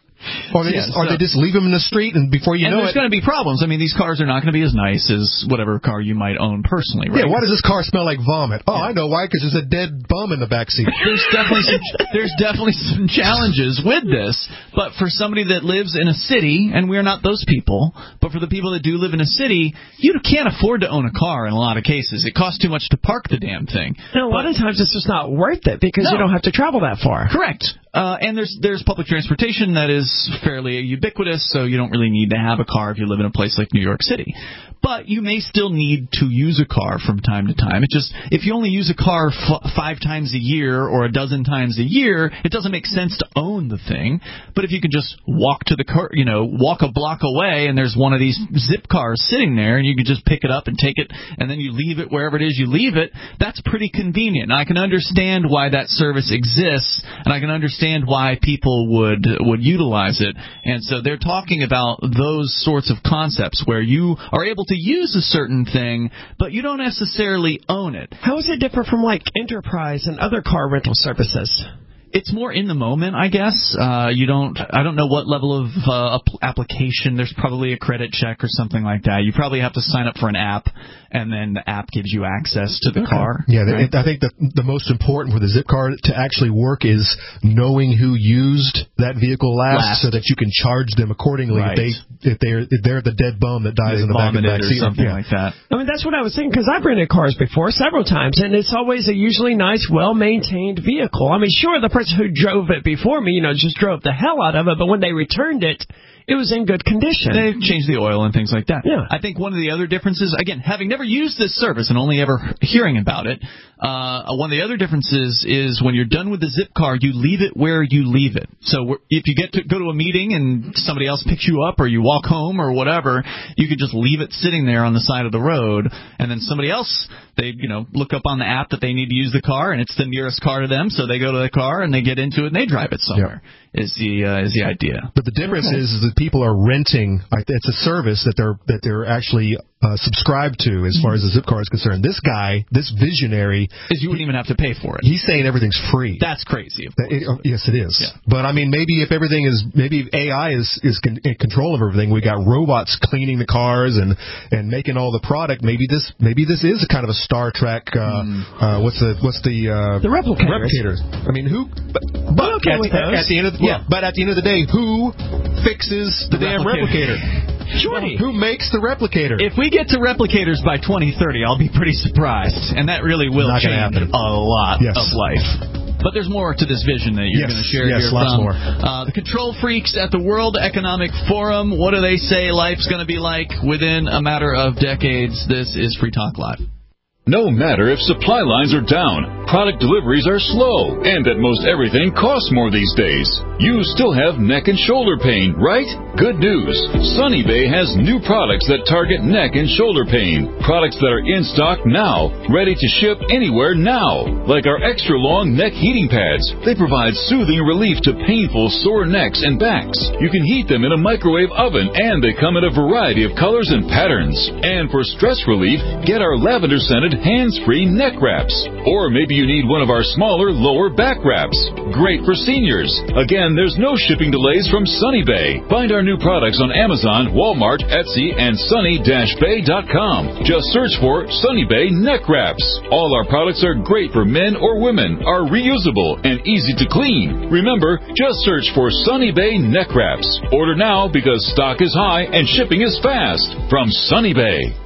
Or they, yeah, just, or so, they just leave them in the street, and before you and know there's it... going to be problems. I mean, these cars are not going to be as nice as whatever car you might own personally, right? Yeah, why does this car smell like vomit? Oh, yeah. I know why, because there's a dead bum in the backseat. There's definitely some, there's definitely some challenges with this, but for somebody that lives in a city, and we're not those people, but for the people that do live in a city, you can't afford to own a car in a lot of cases. It costs too much to park the damn thing. And a lot but, of times it's just not worth it because no. you don't have to travel that far. Correct. Uh, and there's there's public transportation that is fairly ubiquitous, so you don't really need to have a car if you live in a place like New York City. But you may still need to use a car from time to time. It just if you only use a car f- five times a year or a dozen times a year, it doesn't make sense to own the thing. But if you can just walk to the car, you know, walk a block away, and there's one of these zip cars sitting there, and you can just pick it up and take it, and then you leave it wherever it is you leave it. That's pretty convenient. And I can understand why that service exists, and I can understand why people would would utilize it. And so they're talking about those sorts of concepts where you are able to use a certain thing, but you don't necessarily own it. How is it different from, like, Enterprise and other car rental services? It's more in the moment, I guess. Uh, you don't. I don't know what level of uh, application. There's probably a credit check or something like that. You probably have to sign up for an app, and then the app gives you access to the okay. car. Yeah, right? I think the the most important for the zip car to actually work is knowing who used that vehicle last, last. so that you can charge them accordingly right. if they if they're if they're the dead bum that dies they in the back of the back or seat something yeah. like that. I mean, that's what I was thinking because I've rented cars before several times, and it's always a usually nice, well-maintained vehicle. I mean, sure, the person who drove it before me, you know, just drove the hell out of it, but when they returned it, it was in good condition. They changed the oil and things like that. Yeah. I think one of the other differences, again, having never used this service and only ever hearing about it, uh, one of the other differences is when you're done with the zip car, you leave it where you leave it. So if you get to go to a meeting and somebody else picks you up or you walk home or whatever, you can just leave it sitting there on the side of the road, and then somebody else, they, you know, look up on the app that they need to use the car, and it's the nearest car to them, so they go to the car and they get into it and they drive it somewhere. Yep. Is the uh, is the idea. But the difference okay. is, is that people are renting. It's a service that they're that they're actually uh, subscribed to as far as the zip car is concerned. This guy, this visionary, is you wouldn't even have to pay for it. He's saying everything's free. That's crazy. Of course. It, oh, yes, it is. Yeah. But I mean, maybe if everything is, maybe A I is is con- in control of everything. We got robots cleaning the cars and, and making all the product. Maybe this maybe this is a kind of a Star Trek. Uh, mm. uh, what's the what's the uh, the replicators? replicators. I mean, who? But, but okay at, at, at the end of the, yeah. Well, but at the end of the day, who fixes the, the damn replicator? replicator? Jordy. Who makes the replicator? If we get to replicators by twenty thirty, I'll be pretty surprised, and that really will Not change happen. a lot yes. of life. But there's more to this vision that you're yes. going to share yes, here lots from more. Uh, the control freaks at the World Economic Forum. What do they say life's going to be like within a matter of decades? This is Free Talk Live. No matter if supply lines are down, product deliveries are slow, and that most everything costs more these days, you still have neck and shoulder pain, right? Good news. Sunny Bay has new products that target neck and shoulder pain. Products that are in stock now, ready to ship anywhere now. Like our extra long neck heating pads. They provide soothing relief to painful sore necks and backs. You can heat them in a microwave oven, and they come in a variety of colors and patterns. And for stress relief, get our lavender scented hands-free neck wraps. Or maybe you need one of our smaller lower back wraps. Great for seniors. Again, there's no shipping delays from Sunny Bay. Find our new products on Amazon, Walmart, Etsy, and sunny dash bay dot com. Just search for Sunny Bay neck wraps. All our products are great for men or women, are reusable, and easy to clean. Remember, just search for Sunny Bay neck wraps. Order now because stock is high and shipping is fast. From Sunny Bay.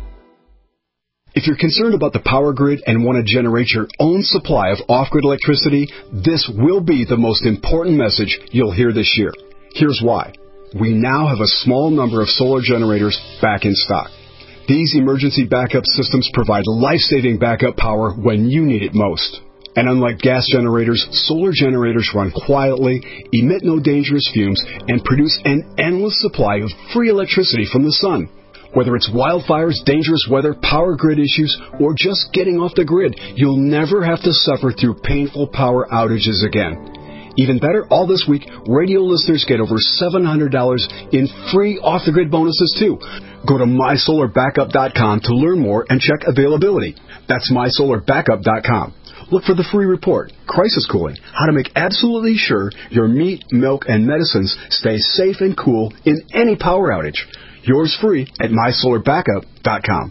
If you're concerned about the power grid and want to generate your own supply of off-grid electricity, this will be the most important message you'll hear this year. Here's why. We now have a small number of solar generators back in stock. These emergency backup systems provide life-saving backup power when you need it most. And unlike gas generators, solar generators run quietly, emit no dangerous fumes, and produce an endless supply of free electricity from the sun. Whether it's wildfires, dangerous weather, power grid issues, or just getting off the grid, you'll never have to suffer through painful power outages again. Even better, all this week, radio listeners get over seven hundred dollars in free off-the-grid bonuses, too. Go to my solar backup dot com to learn more and check availability. That's my solar backup dot com. Look for the free report, Crisis Cooling, how to make absolutely sure your meat, milk, and medicines stay safe and cool in any power outage. Yours free at my solar backup dot com.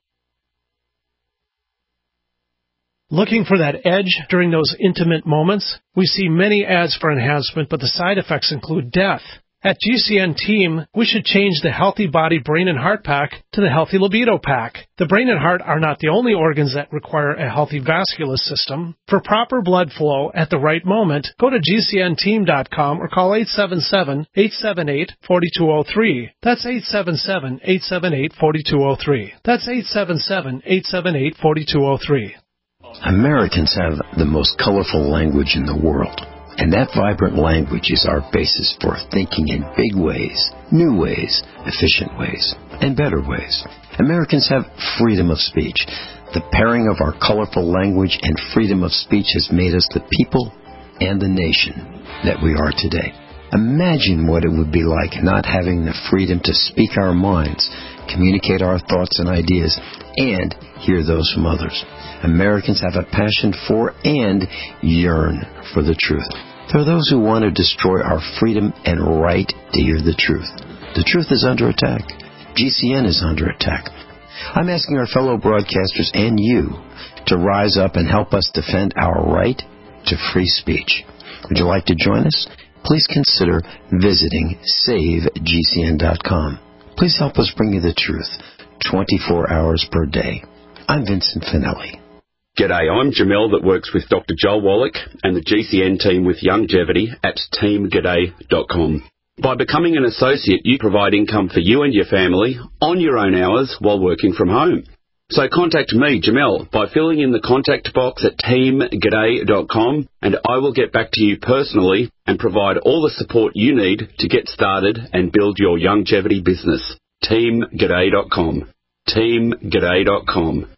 Looking for that edge during those intimate moments? We see many ads for enhancement, but the side effects include death. At G C N Team, we should change the Healthy Body, Brain, and Heart Pack to the Healthy Libido Pack. The brain and heart are not the only organs that require a healthy vascular system. For proper blood flow at the right moment, go to G C N team dot com or call eight seven seven, eight seven eight, four two zero three. That's eight seven seven, eight seven eight, four two zero three. That's eight seven seven, eight seven eight, four two zero three. Americans have the most colorful language in the world, and that vibrant language is our basis for thinking in big ways, new ways, efficient ways, and better ways. Americans have freedom of speech. The pairing of our colorful language and freedom of speech has made us the people and the nation that we are today. Imagine what it would be like not having the freedom to speak our minds, communicate our thoughts and ideas, and hear those from others. Americans have a passion for and yearn for the truth. There are those who want to destroy our freedom and right to hear the truth. The truth is under attack. G C N is under attack. I'm asking our fellow broadcasters and you to rise up and help us defend our right to free speech. Would you like to join us? Please consider visiting save G C N dot com. Please help us bring you the truth twenty-four hours per day. I'm Vincent Finelli. G'day, I'm Jamel that works with Doctor Joel Wallach and the G C N team with Longevity at team g'day dot com. By becoming an associate, you provide income for you and your family on your own hours while working from home. So contact me, Jamel, by filling in the contact box at team g'day dot com, and I will get back to you personally and provide all the support you need to get started and build your longevity business. team g'day dot com. team g'day dot com.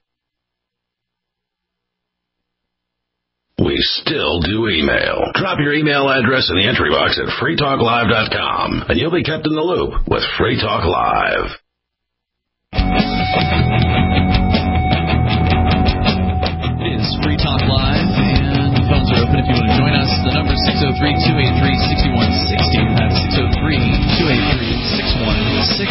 We still do email. Drop your email address in the entry box at free talk live dot com, and you'll be kept in the loop with Free Talk Live. It is Free Talk Live, and the phones are open if you want to join us. The number is six oh three, two eight three, six one six oh. That's six oh three, two eight three, six one six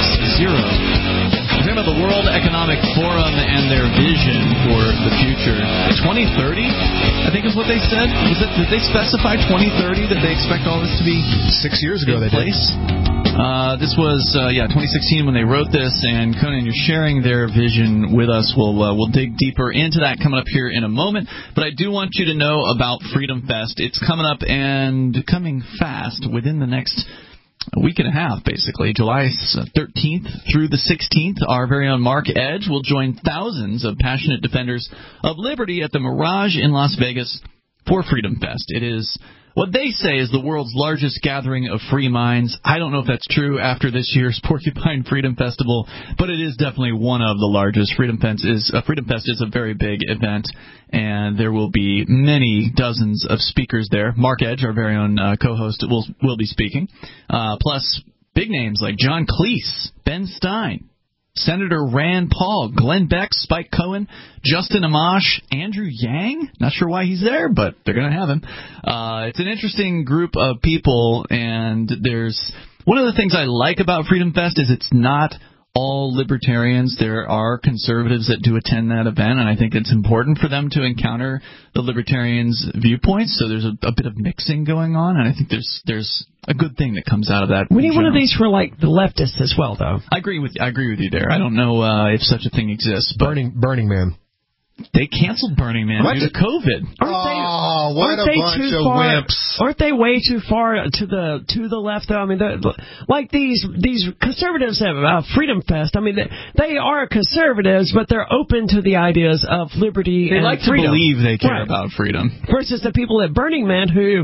oh. We're talking about the World Economic Forum and their vision for the future. twenty thirty, I think is what they said. Was it, did they specify twenty thirty that they expect all this to be Six years ago in they place? did. Uh, this was, uh, yeah, twenty sixteen when they wrote this, and Conan, you're sharing their vision with us. We'll, uh, we'll dig deeper into that coming up here in a moment. But I do want you to know about Freedom Fest. It's coming up and coming fast within the next a week and a half, basically. July thirteenth through the sixteenth, our very own Mark Edge will join thousands of passionate defenders of liberty at the Mirage in Las Vegas for Freedom Fest. It is what they say is the world's largest gathering of free minds. I don't know if that's true after this year's Porcupine Freedom Festival, but it is definitely one of the largest. Freedom Fest is, uh, Freedom Fest is a very big event, and there will be many dozens of speakers there. Mark Edge, our very own uh, co-host, will will be speaking, uh, plus big names like John Cleese, Ben Stein, Senator Rand Paul, Glenn Beck, Spike Cohen, Justin Amash, Andrew Yang. Not sure why he's there, but they're going to have him. Uh, it's an interesting group of people, and there's one of the things I like about Freedom Fest is it's not all libertarians. There are conservatives that do attend that event, and I think it's important for them to encounter the libertarians' viewpoints. So there's a, a bit of mixing going on, and I think there's there's a good thing that comes out of that. We need one of these for like the leftists as well, though. I agree with I agree with you there. I don't know uh, if such a thing exists. But Burning Burning Man. They canceled Burning Man What? due to COVID. Aren't they, Oh, what aren't a they bunch too of far, wimps. Aren't they way too far to the to the left, though? I mean, like these these conservatives have uh, Freedom Fest. I mean, they, they are conservatives, but they're open to the ideas of liberty They and like freedom. to believe they care Right. about freedom. Versus the people at Burning Man who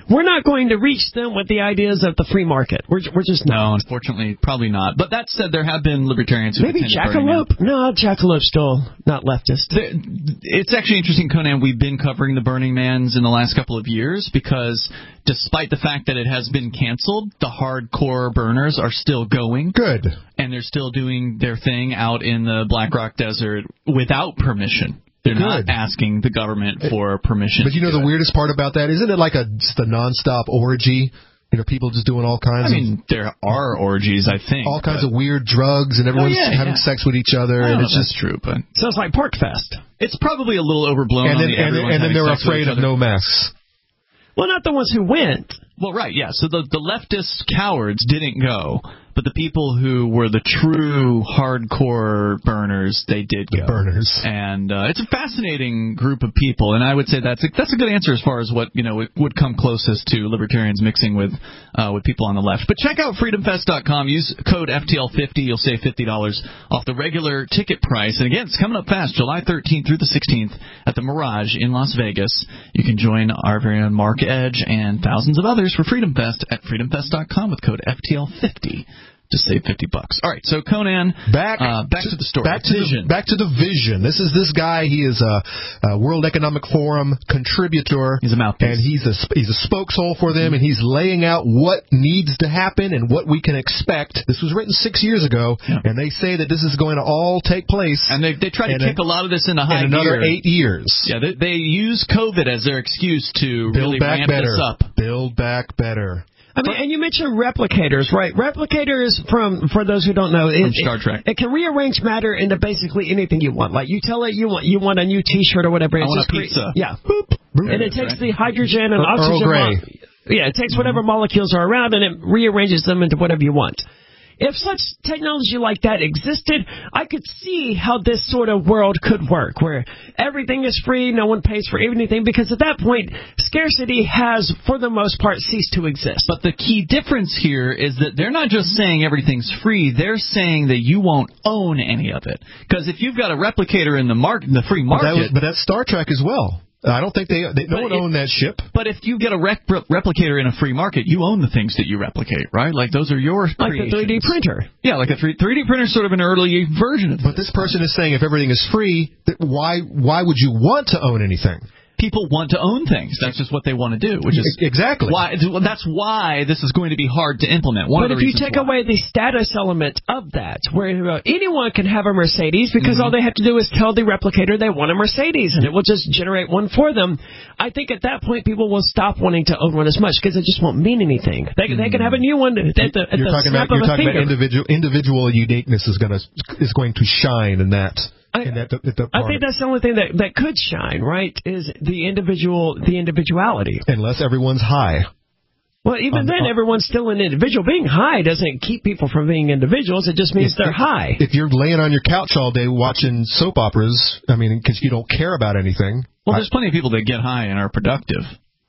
we're not going to reach them with the ideas of the free market. We're we're just not. No, unfortunately, probably not. But that said, there have been libertarians who maybe attended Burning Man. Jackalope. No, Jackalope's still not leftist. It's actually interesting, Conan. We've been covering the Burning Mans in the last couple of years because, despite the fact that it has been canceled, the hardcore burners are still going. Good. And they're still doing their thing out in the Black Rock Desert without permission. They're Good. not asking the government for permission. But you know the weirdest part about that? Isn't it like a just a nonstop orgy? You know, people just doing all kinds I of... mean, there are orgies, I think. All kinds of weird drugs, and everyone's oh, yeah, having yeah. sex with each other, Oh, and it's that's just... true, but... Sounds like Porkfest. It's probably a little overblown and on then, the and, everyone's and then having they're sex with afraid each of other. no masks. Well, not the ones who went. Well, right, yeah. So the, the leftist cowards didn't go, but the people who were the true hardcore burners, they did the go. burners. And uh, it's a fascinating group of people, and I would say that's a, that's a good answer as far as what, you know, it would come closest to libertarians mixing with uh, with people on the left. But check out freedom fest dot com. Use code F T L fifty. You'll save fifty dollars off the regular ticket price. And again, it's coming up fast, July thirteenth through the sixteenth at the Mirage in Las Vegas. You can join our very own Mark Edge and thousands of others for Freedom Fest at freedom fest dot com with code F T L fifty. Just save fifty bucks. All right, so Conan, back uh, back to, to the story. Back to Vision. the, back to the vision. This is this guy. He is a, a World Economic Forum contributor. He's a mouthpiece, and he's a he's a spokeshole for them, and he's laying out what needs to happen and what we can expect. This was written six years ago, yeah. and they say that this is going to all take place. And they they try to kick a, a lot of this into high in another gear. eight years. Yeah, they, they use COVID as their excuse to Build really back ramp better. this up. Build back better. I mean, and you mentioned replicators, right? Replicators, from for those who don't know, it, from Star Trek. It, it can rearrange matter into basically anything you want. Like you tell it you want you want a new T-shirt or whatever. I It's want just a pizza. Cre- yeah, boop, boop. And it takes right. the hydrogen and Earl oxygen. Grey. Mo- yeah, it takes whatever mm-hmm. molecules are around and it rearranges them into whatever you want. If such technology like that existed, I could see how this sort of world could work, where everything is free, no one pays for anything, because at that point, scarcity has, for the most part, ceased to exist. But the key difference here is that they're not just saying everything's free, they're saying that you won't own any of it. Because if you've got a replicator in the market, in the free market... But, that was, but that's Star Trek as well. I don't think they, they no one own that ship. But if you get a rec- replicator in a free market, you own the things that you replicate, right? Like those are your like creations. the three D printer. Yeah, like a three D printer is sort of an early version of it. But this person is saying if everything is free, why why would you want to own anything? People want to own things. That's just what they want to do, which is exactly why. That's why this is going to be hard to implement. One but of the if you take why. away the status element of that, where uh, anyone can have a Mercedes because mm-hmm. all they have to do is tell the replicator they want a Mercedes, and it will just generate one for them. I think at that point people will stop wanting to own one as much because it just won't mean anything. They, mm-hmm. they can have a new one at the, at you're the talking snap about, of you're a talking finger. about individual individual uniqueness is going to is going to shine in that. I, in that, that I think that's the only thing that, that could shine, right, is the individual, the individuality. Unless everyone's high. Well, even um, then, uh, everyone's still an individual. Being high doesn't keep people from being individuals. It just means if, they're if, high. If you're laying on your couch all day watching soap operas, I mean, because you don't care about anything. Well, there's I, plenty of people that get high and are productive.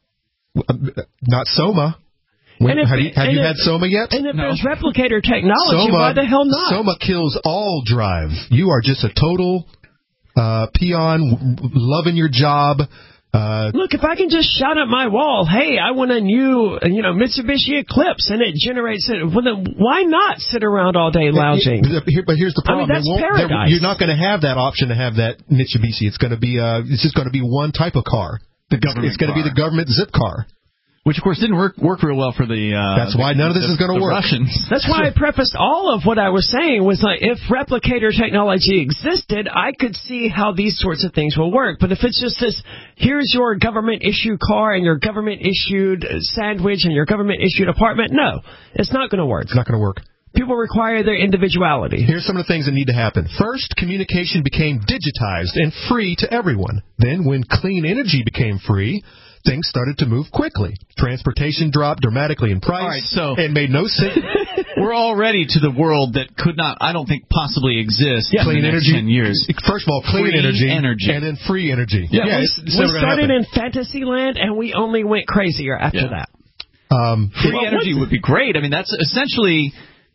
Not Soma. When, if, have you, have you if, had Soma yet? And if no. there's replicator technology, Soma, why the hell not? Soma kills all drive. You are just a total uh, peon, loving your job. Uh, Look, if I can just shout at my wall, hey, I want a new, you know, Mitsubishi Eclipse, and it generates it, well, then why not sit around all day lounging? Here, but here's the problem. I mean, that's paradise. You're not going to have that option to have that Mitsubishi. It's going to be, uh, it's just going to be one type of car. The government It's, it's going to be the government zip car. Which, of course, didn't work work real well for the uh, That's why the, none of this the, is going to work. Russians. That's why I prefaced all of what I was saying was like, if replicator technology existed, I could see how these sorts of things will work. But if it's just this, here's your government-issued car and your government-issued sandwich and your government-issued apartment, no, it's not going to work. It's not going to work. People require their individuality. Here's some of the things that need to happen. First, communication became digitized and free to everyone. Then, when clean energy became free, things started to move quickly. Transportation dropped dramatically in price. All right, so it made no sense. We're already to the world that could not, I don't think, possibly exist yeah, in clean the next energy. ten years. First of all, clean free energy, energy, and then free energy. Yeah, yeah we, it's, it's we started happen. in Fantasyland, and we only went crazier after yeah. that. Um, free well, energy would be great. I mean, that's essentially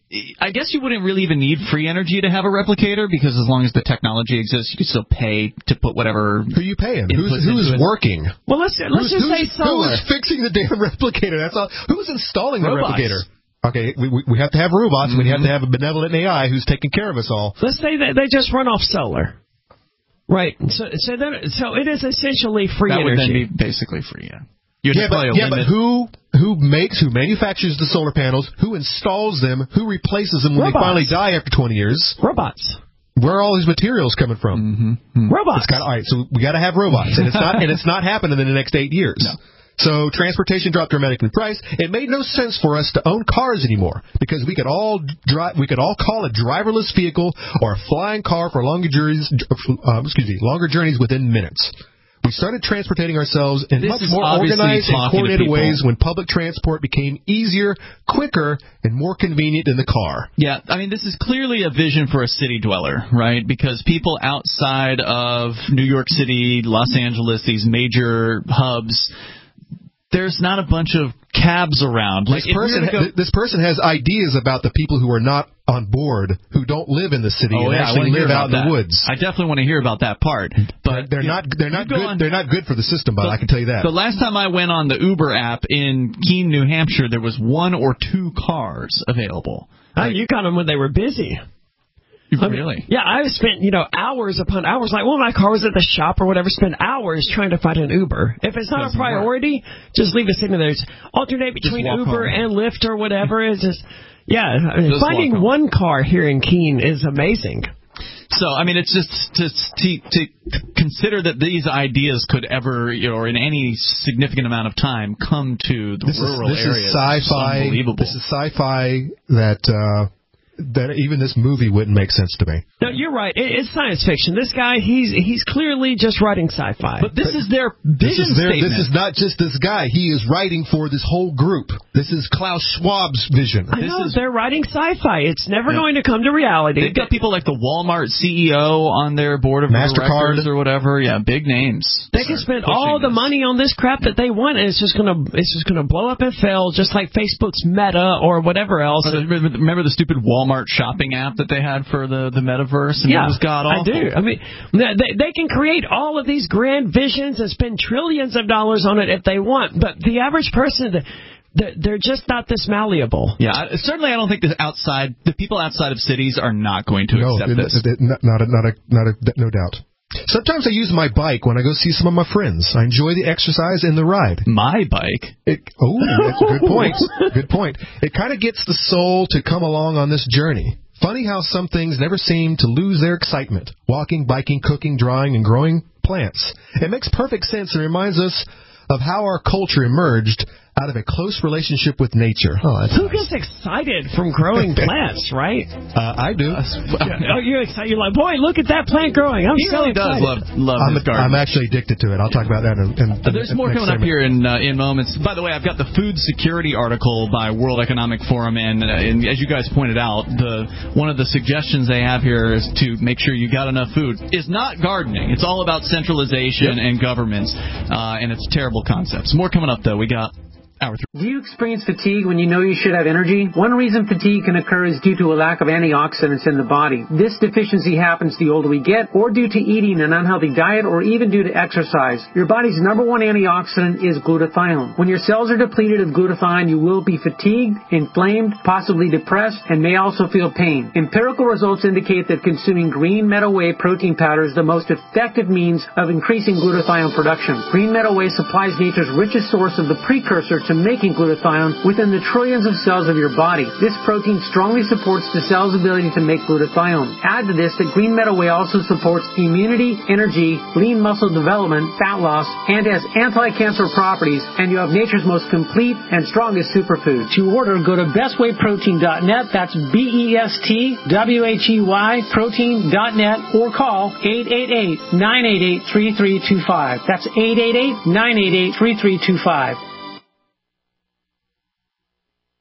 I guess you wouldn't really even need free energy to have a replicator, because as long as the technology exists, you can still pay to put whatever. Who are you paying? Who's, who's working? Well, let's let's who's, just say solar. Who's fixing the damn replicator? That's all. Who's installing the Robots. replicator? Okay, we, we we have to have robots. Mm-hmm. We have to have a benevolent A I who's taking care of us all. Let's say that they just run off solar. Right. So so that, so it is essentially free that energy. That would then be basically free. Yeah. You'd yeah, but, yeah but who who makes, who manufactures the solar panels, who installs them, who replaces them when Robots. they finally die after twenty years? Robots. Where are all these materials coming from? Mm-hmm. Robots. It's got, all right, so we got to have robots, and it's not and it's not happening in the next eight years. No. So transportation dropped dramatically in price. It made no sense for us to own cars anymore, because we could all drive, we could all call a driverless vehicle or a flying car for longer journeys. Uh, excuse me, longer journeys within minutes. We started transporting ourselves in This much is more obviously organized and talking to coordinated people. ways when public transport became easier, quicker, and more convenient than the car. Yeah, I mean, this is clearly a vision for a city dweller, right? Because people outside of New York City, Los Angeles, these major hubs, there's not a bunch of cabs around. Like, This person, go, th- this person has ideas about the people who are not on board, who don't live in the city oh, and yeah, actually live out in that. the woods. I definitely want to hear about that part. But they're not they're not good. On, they're not good for the system, but I can tell you that. The last time I went on the Uber app in Keene, New Hampshire, there was one or two cars available. Oh, you got them when they were busy. Really? I mean, yeah, I spent, you know, hours upon hours. Like, well, my car was at the shop or whatever. Spend hours trying to find an Uber. If it's not Doesn't a priority, work. just leave it sitting there. Just alternate between Uber home. and Lyft or whatever. It's just, yeah, I mean, Just finding one car here in Keene is amazing. So, I mean, it's just to, to to consider that these ideas could ever, you know, or in any significant amount of time, come to the this rural is, this areas. Is sci-fi. Unbelievable. This is sci-fi that. Uh, that even this movie wouldn't make sense to me. No, you're right. It, it's science fiction. This guy, he's he's clearly just writing sci-fi. But this but is their vision this is their, statement. This is not just this guy. He is writing for this whole group. This is Klaus Schwab's vision. I this know, is, they're writing sci-fi. It's never yeah. going to come to reality. They've got people like the Walmart C E O on their board of MasterCard directors or whatever. Yeah, big names. They can spend all the this. money on this crap that they want, and it's just gonna it's just gonna blow up and fail, just like Facebook's Meta or whatever else. Or the, remember the stupid Walmart shopping app that they had for the, the metaverse, and yeah, it was god awful. I do. I mean, they, they can create all of these grand visions and spend trillions of dollars on it if they want, but the average person, they're just not this malleable. Yeah, I, certainly I don't think the outside, the people outside of cities are not going to no, accept it, this. It, it, not, not, a, not, a, not a, no doubt. Sometimes I use my bike when I go see some of my friends. I enjoy the exercise and the ride. My bike? It, oh, that's a good point. Good point. It kind of gets the soul to come along on this journey. Funny how some things never seem to lose their excitement. Walking, biking, cooking, drawing, and growing plants. It makes perfect sense and reminds us of how our culture emerged out of a close relationship with nature. Oh, that's Who nice. gets excited from growing plants, right? Uh, I do. Yeah. Oh, you're excited. You're like, boy, look at that plant growing. I'm he so really excited. does love, love I'm, his garden. I'm actually addicted to it. I'll talk about that in, in, in There's more coming up here in uh, in moments. By the way, I've got the food security article by World Economic Forum, and, uh, and as you guys pointed out, the one of the suggestions they have here is to make sure you got enough food. Is not gardening. It's all about centralization yep. and governments, uh, and it's terrible concepts. More coming up, though. We got hour three. Do you experience fatigue when you know you should have energy? One reason fatigue can occur is due to a lack of antioxidants in the body. This deficiency happens the older we get, or due to eating an unhealthy diet, or even due to exercise. Your body's number one antioxidant is glutathione. When your cells are depleted of glutathione, you will be fatigued, inflamed, possibly depressed, and may also feel pain. Empirical results indicate that consuming green meadow whey protein powder is the most effective means of increasing glutathione production. Green meadow whey supplies nature's richest source of the precursor to making glutathione within the trillions of cells of your body. This protein strongly supports the cell's ability to make glutathione. Add to this that green meadow whey also supports immunity, energy, lean muscle development, fat loss, and has anti-cancer properties, and you have nature's most complete and strongest superfood. To order, go to best way protein dot net. That's B E S T W H E Y protein dot net, or call eight eight eight, nine eight eight, three three two five. That's eight eight eight, nine eight eight, three three two five.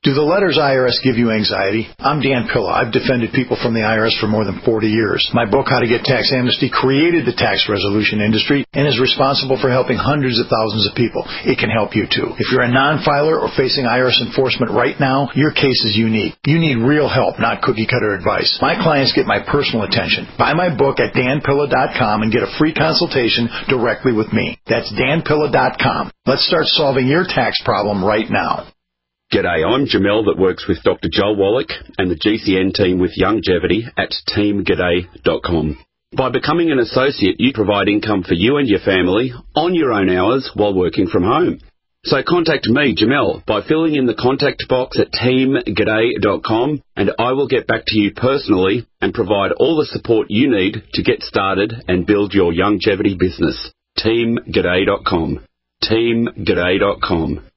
Do the letters I R S give you anxiety? I'm Dan Pilla. I've defended people from the I R S for more than forty years. My book, How to Get Tax Amnesty, created the tax resolution industry and is responsible for helping hundreds of thousands of people. It can help you too. If you're a non-filer or facing I R S enforcement right now, your case is unique. You need real help, not cookie-cutter advice. My clients get my personal attention. Buy my book at dan pilla dot com and get a free consultation directly with me. That's dan pilla dot com. Let's start solving your tax problem right now. G'day, I'm Jamel that works with Doctor Joel Wallach and the G C N team with Longevity at team g'day dot com. By becoming an associate, you provide income for you and your family on your own hours while working from home. So contact me, Jamel, by filling in the contact box at team g'day dot com, and I will get back to you personally and provide all the support you need to get started and build your longevity business. team g'day dot com. team g'day dot com.